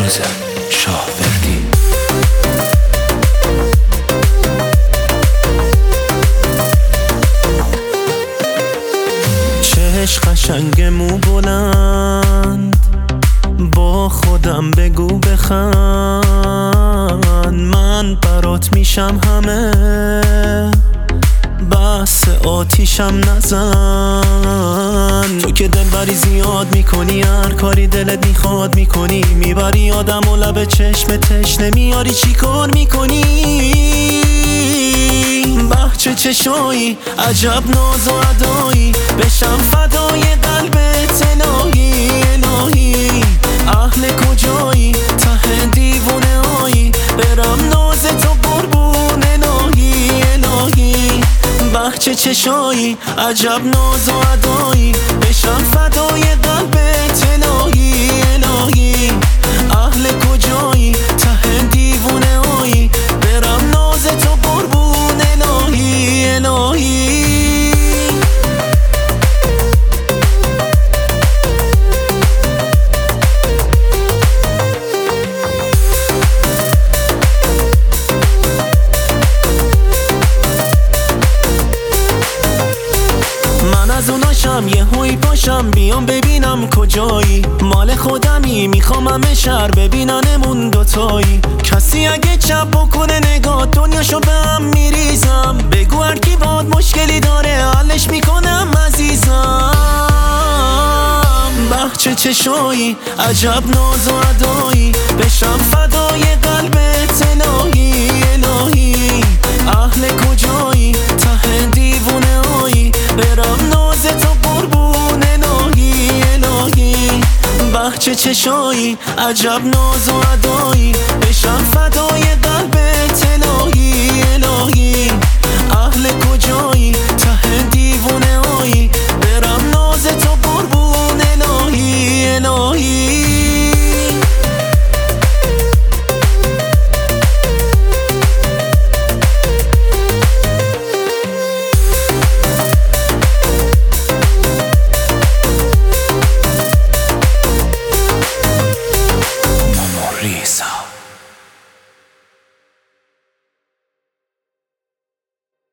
نازم شاوردی. چش قشنگ مو بلند، با خودم بگو بخند، من برات میشم همه، بس آتیشم نزن. تو که دلبری زیاد میکنی، هر کاری دلت میخواد میکنی، میبری آدم و لب چشم تشنه میاری چی کار میکنی. چه چشایی، عجب ناز و ادایی، بشم فدای قلبت الهی الهی. اهل کجایی، ته دیوونه هایی، برم ناز تو قربون الهی الهی. چه چشایی، عجب ناز و ادایی، بشم فدای قلبت الهی الهی. اهل کجایی، ته دیوونه هایی، برم ناز تو قربون الهی الهی. من از اوناشم یه هوی پاشم، بیام ببینم کجایی، مال خودمی میخوام همه شهر ببیننمون دوتایی. کسی اگه چپ بکنه نگاه، دنیاشو به هم میریزم، بگو هر کی باد مشکلی داره حلش میکنم عزیزم. چه چشایی، عجب ناز و ادایی، بشم فدای قلبت الهی الهی. اهل کجایی، ته دیوونه هایی، برم ناز تو قربون الهی الهی. چه چشایی، عجب ناز و ادایی، بشم فدای قلبت